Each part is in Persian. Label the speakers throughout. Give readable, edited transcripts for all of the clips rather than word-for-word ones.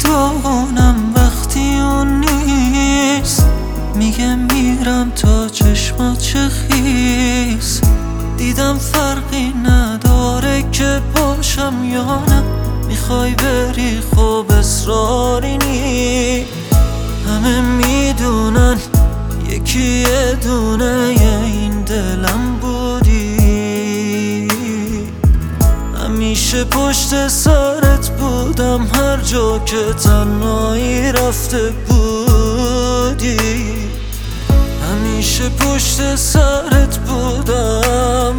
Speaker 1: میدونم وقتی اون نیست میگه میرم تا چشمات چه خیس. دیدم فرقی نداره که باشم یا نه، میخوای بری خب اصراری نی. همه میدونن یکی یه دونه این دلم بودی، همیشه پشت سرت بودم هر جا که تنهایی رفته بودی، همیشه پشت سرت بودم.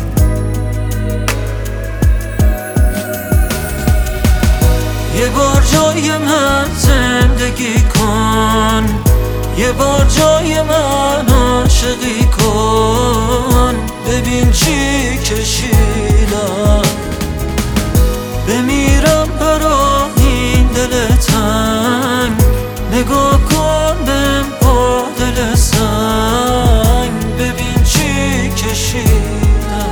Speaker 1: یه بار جای من زندگی کن، یه بار جای من عاشقی کن، ببین چی کشیدم. بمیرم برا این دل تنگ، نگاه کن بهم با دل سنگ، ببین چی کشیدم.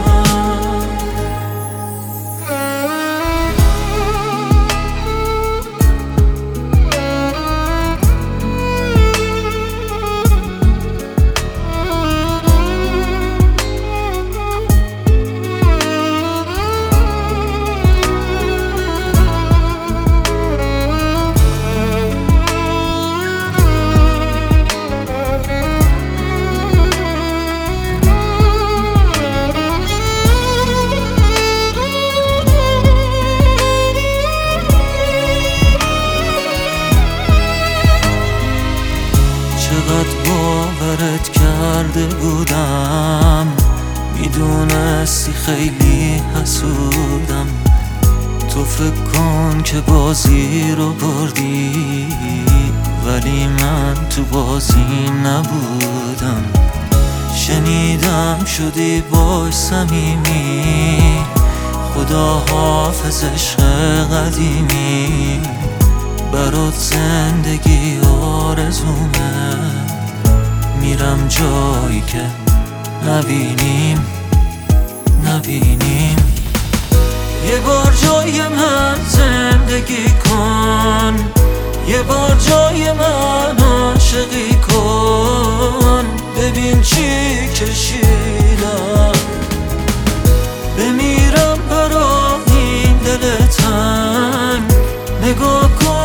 Speaker 1: چقدر باورت کرده بودم، میدونستی خیلی حسودم. تو فکر کن که بازی رو بردی، ولی من تو بازی نبودم. شنیدم شدی باش صمیمی، خدا حافظ عشق قدیمی. برات زندگی آرزومه، میرم جایی که نبینیم. یه بار جای من زندگی کن، یه بار جای من عاشقی کن، ببین چی کشیدم. بمیرم برا این دل تنگ، نگاه کن